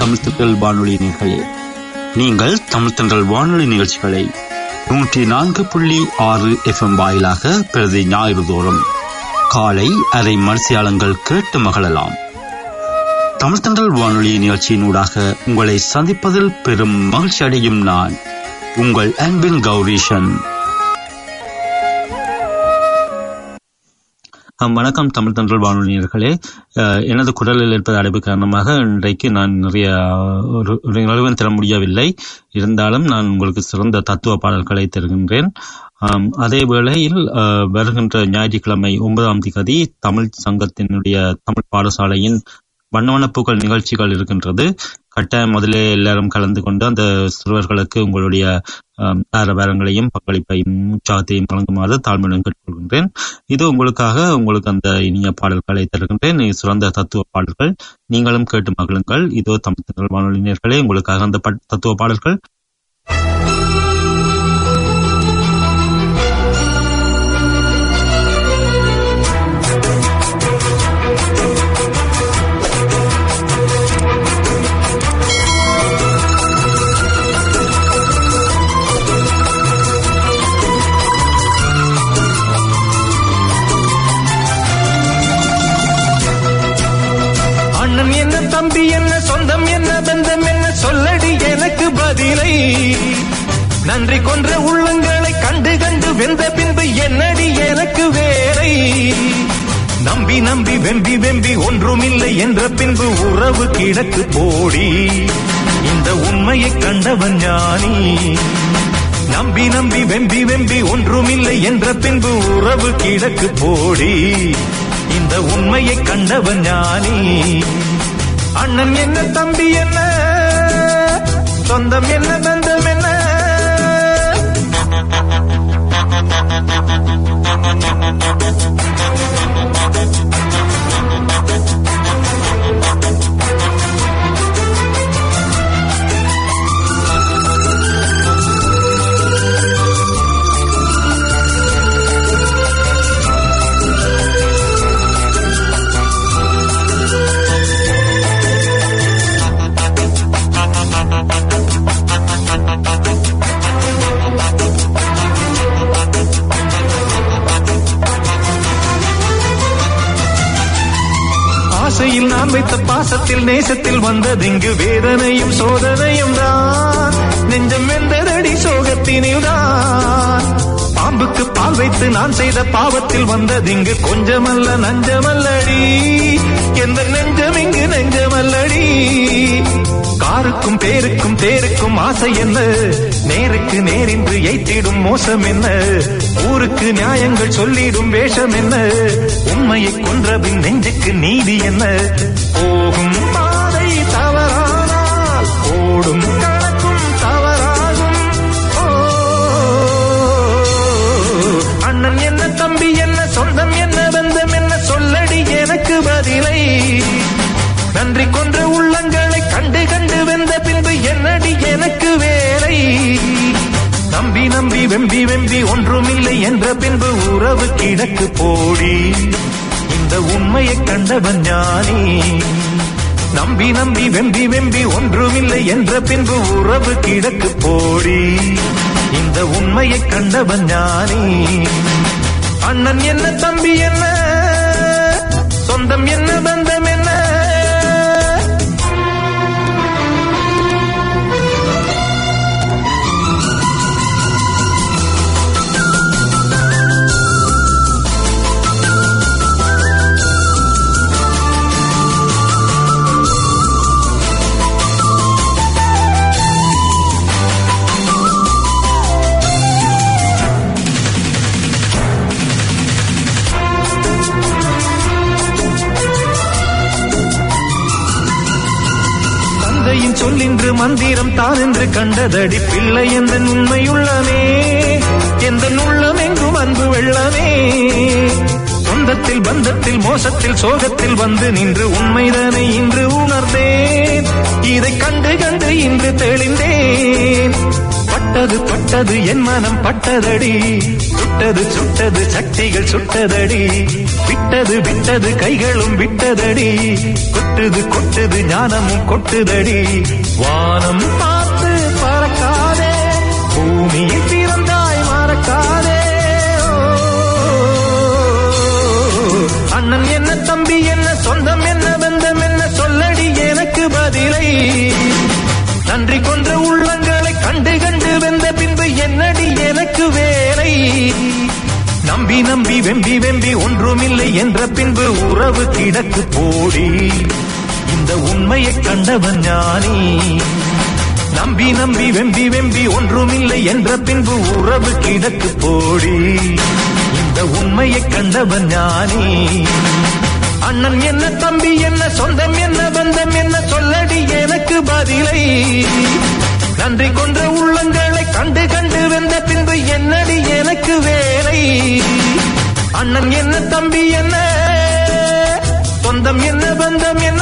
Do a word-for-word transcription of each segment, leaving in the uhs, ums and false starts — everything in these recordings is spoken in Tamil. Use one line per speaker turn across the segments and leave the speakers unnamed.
தமிழ் தென்றல் வானொலி நிகழ்ச்சிகளே, நீங்கள் தமிழ் தென்றல் வானொலி நிகழ்ச்சிகளை நூற்றி நான்கு புள்ளி ஆறு எஃப் எம் வாயிலாக பிரதி ஞாயிறு தோறும் காலை அரை மணித்தியாலங்கள் கேட்டு மகிழலாம். தமிழ் தென்றல் வானொலி நிகழ்ச்சியினூடாக உங்களை சந்திப்பதில் பெரும் மகிழ்ச்சி அடையும் நான் உங்கள் அன்பின் கௌரீஷன். வணக்கம் தமிழ் தென்றல் வானொலியர்களே. எனது குரலில் இருப்பது அடைப்பு காரணமாக இன்றைக்கு நான் நிறைய ஒரு நிகழ்வும் தர முடியவில்லை. இருந்தாலும் நான் உங்களுக்கு சிறந்த தத்துவ பாடல்களை தருகின்றேன். அதே வேளையில் வருகின்ற ஞாயிற்றுக்கிழமை ஒன்பதாம் தேதி தமிழ் சங்கத்தினுடைய தமிழ் பாடசாலையின் வண்ணவனப்பூக்கள் நிகழ்ச்சிகள் இருக்கின்றது. கட்டாயம் முதலே எல்லாரும் கலந்து கொண்டு அந்த சிறுவர்களுக்கு உங்களுடைய ஆரவாரங்களையும் பங்களிப்பையும் உற்சாகத்தையும் வழங்குமாறு தாழ்மையுடன் கேட்டுக்கொள்கின்றேன். இது உங்களுக்காக உங்களுக்கு அந்த இனிய பாடல்களை தருகின்றேன், சிறந்த தத்துவ பாடல்கள். நீங்களும் கேட்டு மகிழுங்கள். இதோ தமிழ் தென்றல் வானொலி நேயர்களே, உங்களுக்காக அந்த தத்துவ பாடல்கள்.
தம்பி என்ன, சொந்தம் என்ன, பந்தம் என்ன, சொல்லடி எனக்கு பதிலை. நன்றி கொன்ற உள்ளங்களை கண்டு கண்டு வெந்த பின்பு என்னடி எனக்கு வேலை. நம்பி நம்பி வெம்பி வெம்பி ஒன்றுமில்லை என்ற பின்பு உறவு கிடக்கு போடி. இந்த உண்மையை கண்டவன் ஞானி. நம்பி நம்பி வெம்பி வெம்பி ஒன்றுமில்லை என்ற பின்பு உறவு கிடக்கு போடி. இந்த உண்மையை கண்டவன் ஞானி. அண்ணன் என்ன, தம்பி என்ன, சொந்தம் என்ன, பந்தம் என்ன. ஆசையில் நான் வைத்த பாசத்தில் நேசத்தில் வந்ததிங்கு வேதனையும் சோதனையும் தான். நெஞ்சம் வெந்ததடி சோகத்தினில் தான். பாம்புக்கு பால் வைத்து நான் செய்த பாவத்தில் வந்ததிங்கு கொஞ்சமல்ல நஞ்சமல்லடி. எந்த நெஞ்சம் இங்கு நெஞ்சமல்லடி. காருக்கும் பேருக்கும் தேருக்கும் ஆசை என்ன, நேருக்கு நேரின்று எய்த்திடும் மோசம் என்ன. ஊருக்கு நியாயங்கள் சொல்லிடும் வேஷம் என்ன. உண்மையை கொன்றபின் நெஞ்சுக்கு நீதி என்ன. போகும் பாதை தவறானால் ஓடும் கணக்கும் தவறாகும். ஓ அண்ணன் என்ன, தம்பி என்ன, சொந்தம் என்ன, பந்தம் என்ன, சொல்லடி எனக்கு பதிலை. நன்றி கொன்ற உள்ளங்களை கண்டு கண்டு வெந்த பின்பு என்னடி எனக்கு வேலை. நம்பி நம்பி வெம்பி வெம்பி ஒன்றுமில்லை என்ற பின்பு உறவு கிடக்கு போடி. இந்த உண்மையை கண்டவன் ஞானி. நம்பி நம்பி வெம்பி வெம்பி ஒன்றுமில்லை என்ற பின்பு உறவு கிடக்கு போடி. இந்த உண்மையை கண்டவன் ஞானி. அண்ணன் என்ன, தம்பி என்ன, சொந்தம் என்ன, பந்தம் என்ன. சொல்லின்று மந்திரம் தான் என்று கண்டதடி பிள்ளை. எந்த உண்மையுள்ளமே, எந்த உள்ளம் எங்கும் அன்பு வெள்ளமே. சொந்தத்தில் பந்தத்தில் மோசத்தில் சோகத்தில் வந்து நின்று உண்மைதானே இன்று உணர்ந்தேன். இதை கண்டு கண்டு இன்று தெளிந்தேன். தொட்டது தொட்டது என் மனம் பட்டதடி, சுட்டது சுட்டது சக்திகள் சுட்டதடி, விட்டது விட்டது கைகளும் விட்டதடி, கொட்டுது கொட்டுது ஞானமும் கொட்டுதடி. வானம் பார்த்து பறக்காதே, பூமியில் பிறந்தாய் மறக்காதே. அண்ணன் என்ன தம்பி என்ன சொந்தம் என்ன பந்தம் என்ன சொல்லடி எனக்கு பதிலை. நன்றி கொன்ற உள்ளங்களை கண்டு கண்டு வெந்த பின்பு என்னடி எனக்கு வேலை. நம்பி நம்பி வெம்பி வெம்பி ஒன்றுமில்லை என்ற பின்பு உறவு கிடக்கு போடி, இந்த உண்மையை கண்டவன் ஞானி. நம்பி நம்பி வெம்பி வெம்பி ஒன்றுமில்லை என்ற பின்பு உறவு கிடக்கு போடி, இந்த உண்மையை கண்டவன் ஞானி. அண்ணன் என்ன தம்பி என்ன சொந்தம் என்ன பந்தம் என்ன சொல்லடி எனக்கு பதிலை. நன்றி கொன்ற உள்ளங்களை கண்டு கண்டு வெந்த பின்பு என்னடி எனக்கு வேலை. அண்ணன் என்ன தம்பி என்ன சொந்தம் என்ன பந்தம் என்ன.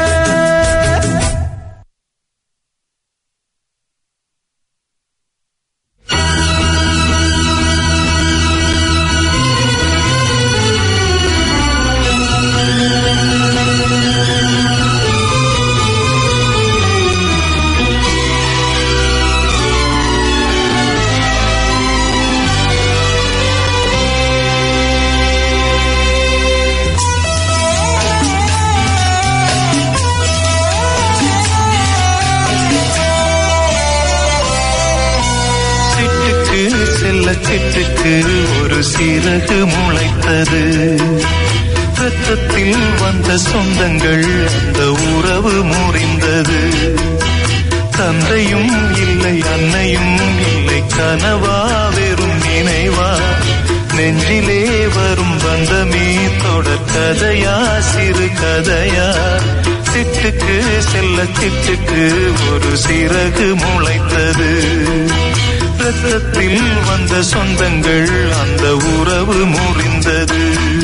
சிட்டுக்கு ஒரு சிறகு முளைத்தது, ரத்தத்தில் வந்த சொந்தங்கள் அந்த உறவு முறிந்தது. தந்தையும் இல்லை அன்னையும் இல்லை கனவா வெறும் நினைவா, நெஞ்சிலே வரும் பந்தமே தொடர் கதையா சிறு கதையா. சிட்டுக்கு செல்ல சிட்டுக்கு ஒரு சிறகு முளைத்தது, ரத்தத்தில் வந்த சொந்தங்கள் அந்த உறவு முறிந்தது.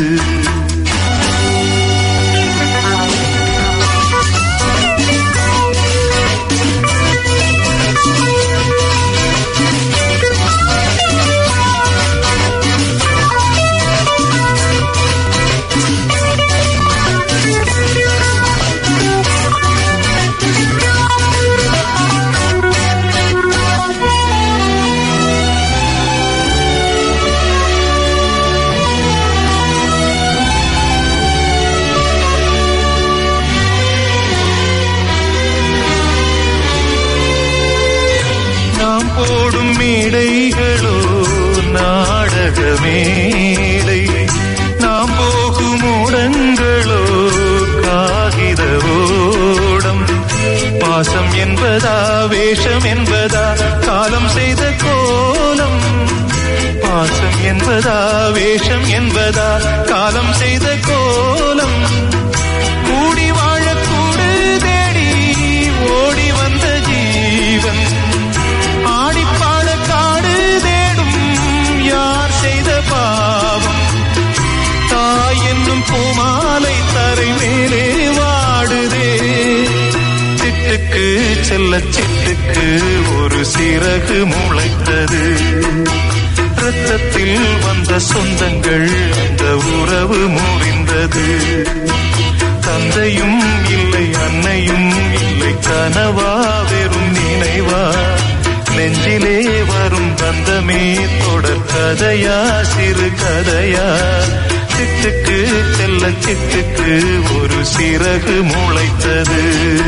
போடும் மேடைகளோ நாடக மேடை, நாம் போகும் ஓடங்களோ காகித ஓடம். பாசம் என்பதா வேஷம் என்பதா காலம் செய்த கோலம், பாசம் என்பதா வேஷம் என்பதா காலம் செய்த கோலம். கூடி வாழக்கூடு தேடி ஓடி வந்த ஜீவன், ஆடிப்பாட காடு தேடும் யார் செய்த பாவம். தாய் என்னும் பூமாலை தரை மேலே வாடுதே, சிட்டுக்கு செல்ல சிட்டுக்கு ஒரு சிறகு முளைத்தது, ரத்தத்தில் வந்த சொந்தங்கள் அந்த உறவு முறிந்தது. தந்தையும் இல்லை அன்னையும் இல்லை கனவா வெறும் நினைவா, நெஞ்சிலே வரும் பந்தமே தொடர் கதையா சிறு கதையா. சிட்டுக்கு செல்ல சிட்டுக்கு ஒரு சிறகு முளைத்தது.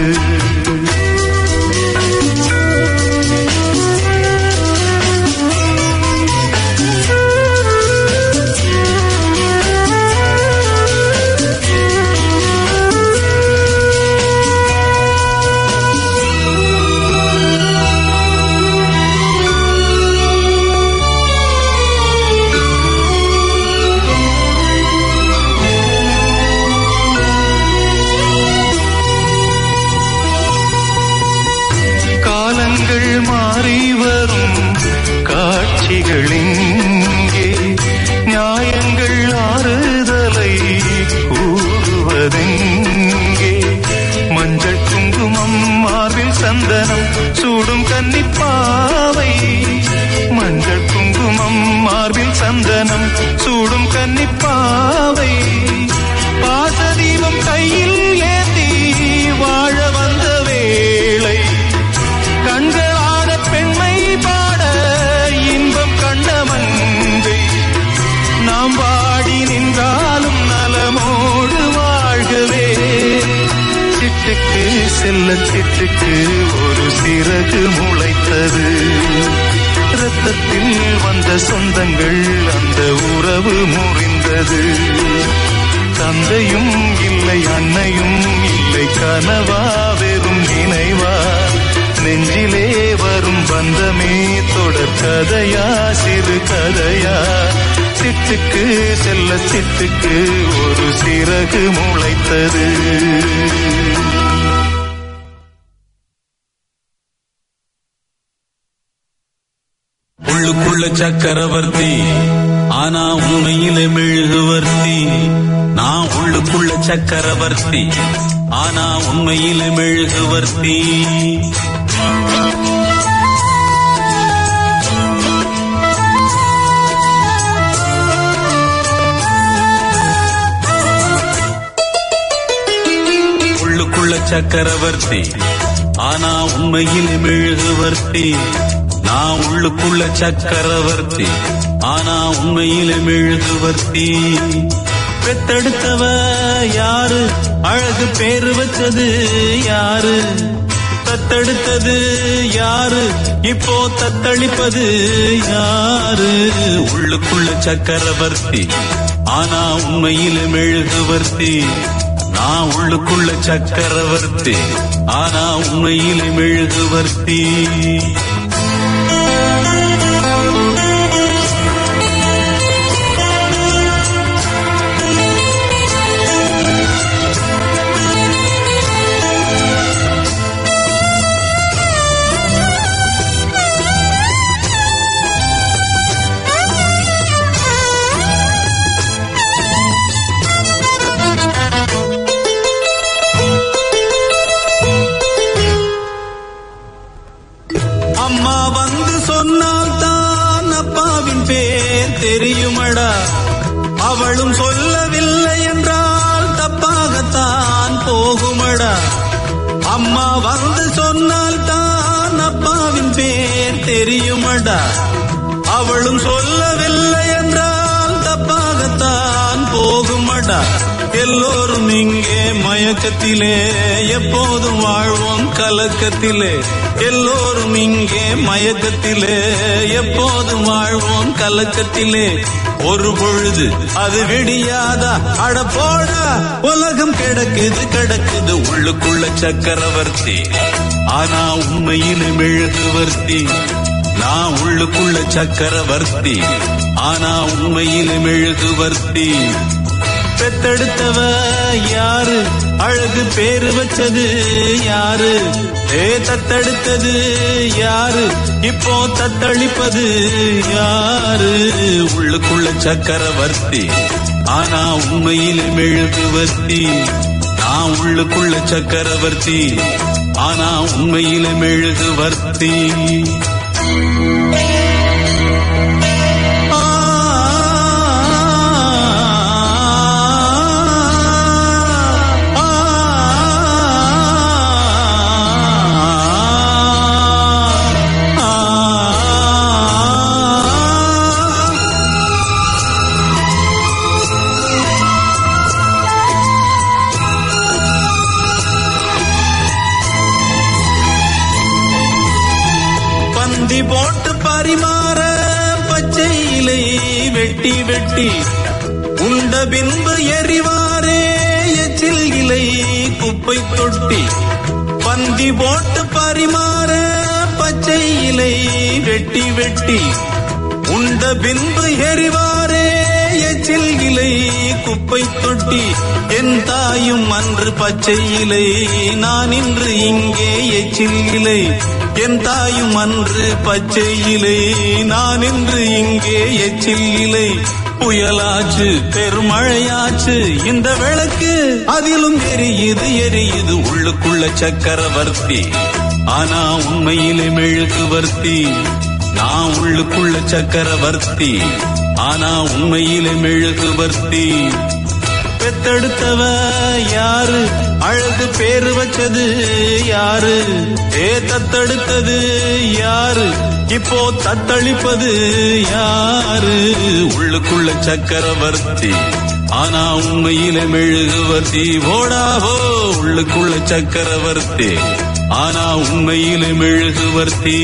மாறி வரும் காட்சிகளிங்கே, நியாயங்கள் ஆறுதலை கூறுவதெங்கே. மஞ்சள் குங்குமம் மார்பில் சந்தனம் சூடும் கன்னிப்பாவை, சிட்டுக்கு செல்ல சிட்டுக்கு ஒரு சிறகு முளைத்தது. ரத்தத்தில் வந்த சொந்தங்கள் அந்த உறவு முறிந்தது. தந்தையும் இல்லை அன்னையும் இல்லை கனவா வெறும் நினைவா நெஞ்சிலே வரும் பந்தமே தொடர் கதையா சிறு கதையா. சிட்டுக்கு செல்ல சிட்டுக்கு ஒரு சிறகு முளைத்தது.
உள்ளுக்குள்ள சக்கரவர்த்தி ஆனா உண்மையிலே மெழுகுவர்த்தி. நான் உள்ளுக்குள்ள சக்கரவர்த்தி ஆனா உண்மையிலே மெழுகுவர்த்தி. உள்ளுக்குள்ள சக்கரவர்த்தி ஆனா உண்மையிலே மெழுகுவர்த்தி. நான் உள்ளுக்குள்ள சக்கரவர்த்தி ஆனா உண்மையிலே மெழுகுவர்த்தி. பெத்தெடுத்தவ யாரு, அழகு பேரு வச்சது யாரு, தத்தெடுத்தது யாரு, இப்போ தத்தளிப்பது யாரு. உள்ளுக்குள்ள சக்கரவர்த்தி ஆனா உண்மையிலே மெழுகுவர்த்தி. நான் உள்ளுக்குள்ள சக்கரவர்த்தி ஆனா உண்மையிலே மெழுகுவர்த்தி. தெரியுமடா, அவளும் சொல்லவில்லை என்றால் தப்பாகத்தான் போகுமடா. அம்மா வந்து சொன்னால் தான் அப்பாவின் பேர் தெரியுமடா. அவளும் சொல்லவில்லை என்றால் தப்பாகத்தான் போகுமடா. எல்லோரும் இங்கே மயக்கத்திலே எப்போதும் வாழ்வோம் கலக்கத்திலே. எல்லோரும் இங்கே மயக்கத்திலே எப்போதும் வாழ்வோம் கலக்கத்திலே. ஒரு பொழுது அது விடியாதா, அட போடா உலகம் கிடக்குது கிடக்குது. உள்ளுக்குள்ள சக்கரவர்த்தி ஆனா உண்மையிலே மெழுகுவர்த்தி. நான் உள்ளுக்குள்ள சக்கரவர்த்தி ஆனா உண்மையிலே மெழுகுவர்த்தி. பெத்தெடுத்தவ யாரு, அழகு பேரு வச்சது யாரு, ஏ தத்தெடுத்தது யாரு, இப்போ தத்தளிப்பது யாரு. உள்ளுக்குள்ள சக்கரவர்த்தி ஆனா உண்மையிலே மெழுகுவர்த்தி. நான் உள்ளுக்குள்ள சக்கரவர்த்தி ஆனா உண்மையிலே மெழுகுவர்த்தி. போட்டு பரிமாற பச்சை இலை வெட்டி வெட்டி உண்ட பின்பு எறிவாரே எச்சில் இலை குப்பை தொட்டி. பந்தி போட்டு பரிமாற பச்சை இலை வெட்டி வெட்டி உண்ட பின்பு எறிவாரே எச்சில் இலை குப்பை தொட்டி. என் தாயும் அன்று பச்சை இலை, நான் இன்று இங்கே எச்சில் இலை. என் தாயும் அன்று பச்சை இலை, நான் இன்று இங்கே எச்சில் இலை. புயலாச்சு பெருமழையாச்சு இந்த விளக்கு அதிலும் எரியுது எரியுது. உள்ளுக்குள்ள சக்கரவர்த்தி ஆனா உண்மையிலே மெழுகுவர்த்தி. நான் உள்ளுக்குள்ள சக்கரவர்த்தி ஆனா உண்மையிலே மெழுகுவர்த்தி. பெத்தெடுத்தவ யாரு, அழகு பேரு வச்சது யாரு, ஏ தத்தெடுத்தது யாரு, இப்போ தத்தளிப்பது யாரு. உள்ளுக்குள்ள சக்கரவர்த்தி ஆனா உண்மையில மெழுகுவர்த்தி ஓடாவோ உள்ளுக்குள்ள சக்கரவர்த்தி, ஆனா உண்மையில மெழுகுவர்த்தி.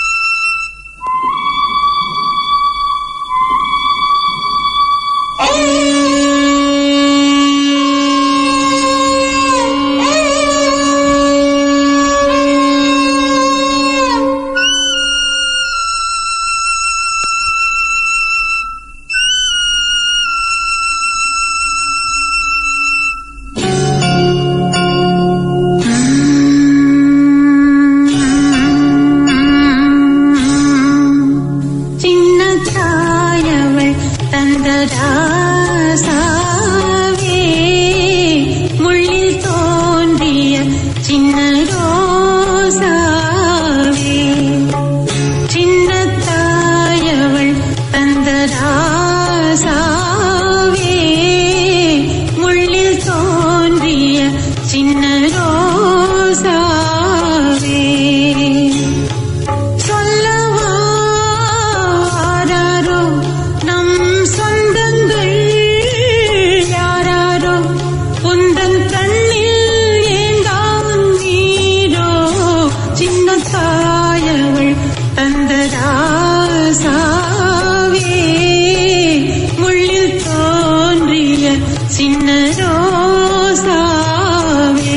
Oh! ரோசாவே சொல்லவாரோ நம் சொந்தங்கள் யாராரோ உந்தன் கண்ணில் ஏங்காம் நீரோ சின்ன தாயவள் தந்த ராசாவே முள்ளில் தோன்றிய சின்ன ரோசாவே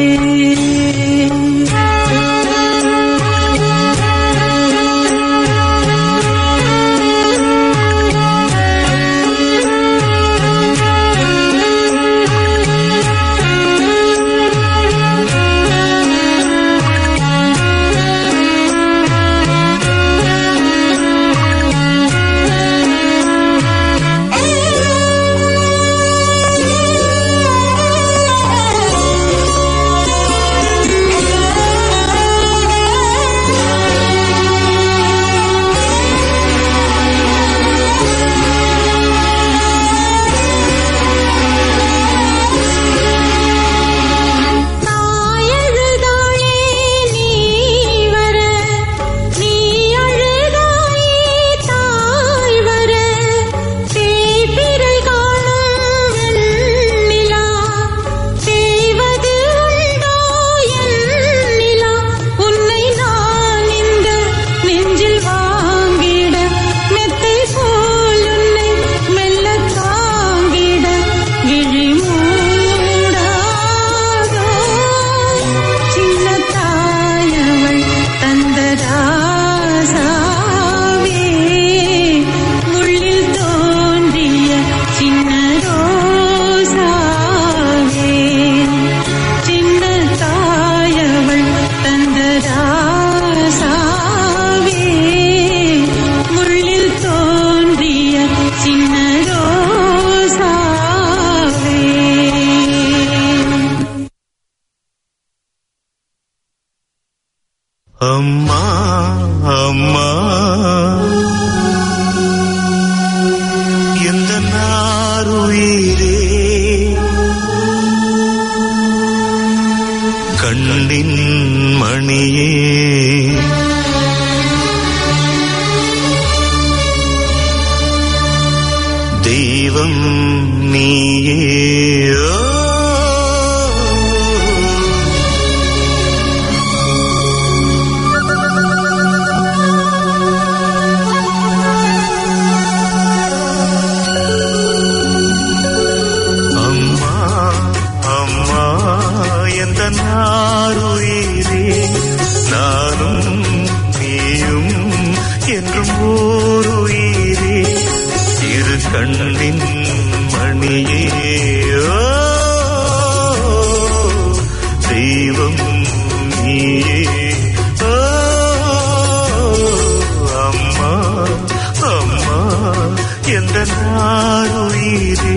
அம்மா அம்மா எந்த நாருயிரே கண்ணின் மணியே தெய்வம் நீயே கண்ணின் மணியே தெய்வம் நீயே அம்மா அம்மா எந்த நாருயிரே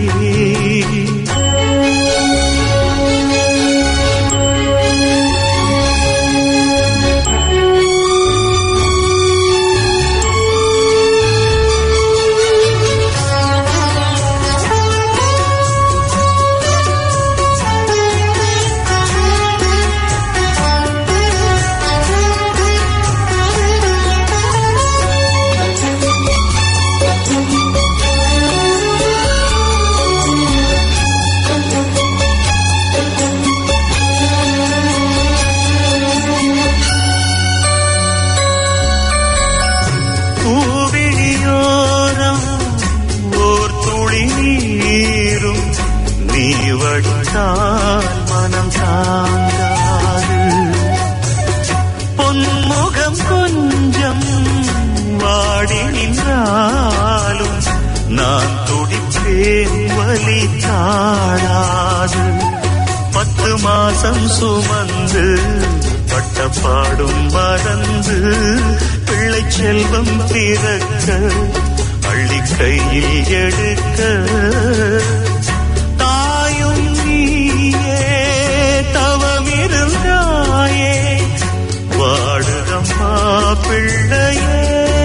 மனம் தாங்காது பொன்முகம் கொஞ்சம் வாடி நின்றாலும் நான் துடிப்பேன் வலி தாழாது பத்து மாசம் சுமந்து பட்டப்பாடும் மறந்து பிள்ளை செல்வம் பிறக்க அள்ளி கையில் எடுக்க வாடுதம்மா பிள்ளையே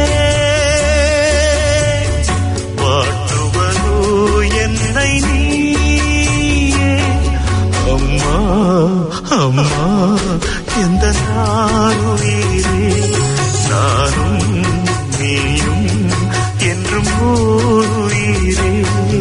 வாட்டுவதோ என்னை நீயே அம்மா அம்மா எந்த நாருயிரே நானும் நீயும் என்றும் ஓருயிரே.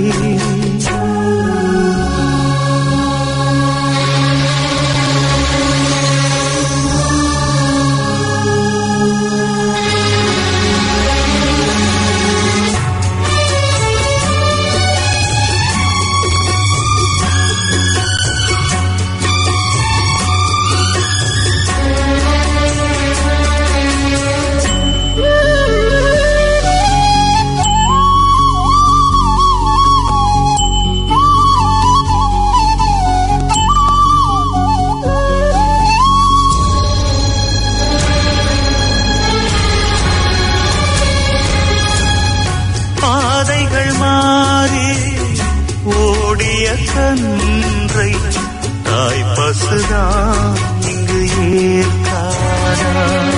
பாதைகள் மாறி ஓடிய கன்றை தாய் பசுதான் இங்கு ஏற்காரா.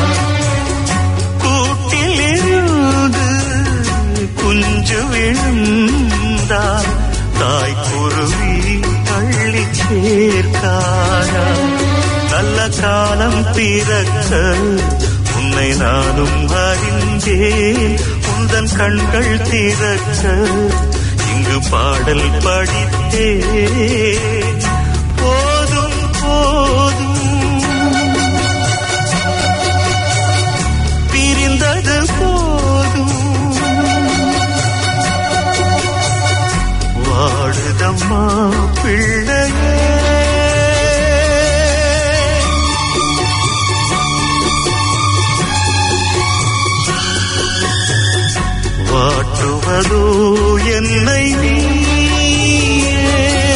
கூட்டில் இருந்து குஞ்சு விழுந்தால் தாய் குருவி பள்ளி சேர்க்காரா. நல்ல காலம் பிறக்க உன்னை நானும் அறிந்தேன், உந்தன் கண்கள் திறக்க இங்கு பாடல் படித்தேன். போதும் போதும் பிரிந்தது போதும், வாடுதம்மா பிள்ளையே. வாட்டுவதோ என்னை நீயே,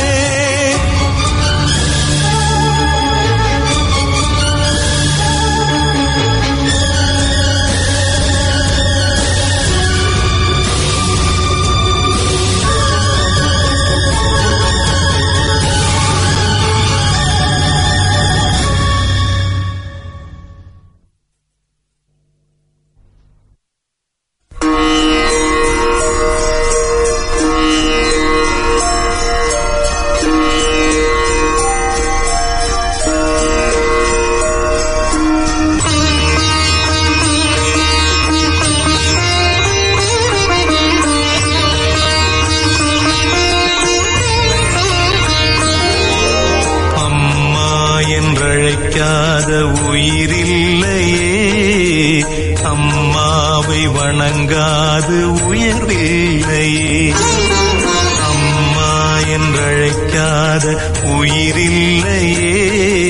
என்றழைக்காத உயிரில்லையே, அம்மாவை வணங்காது உயர்வில்லையே. அம்மா என்றழைக்காத உயிரில்லையே,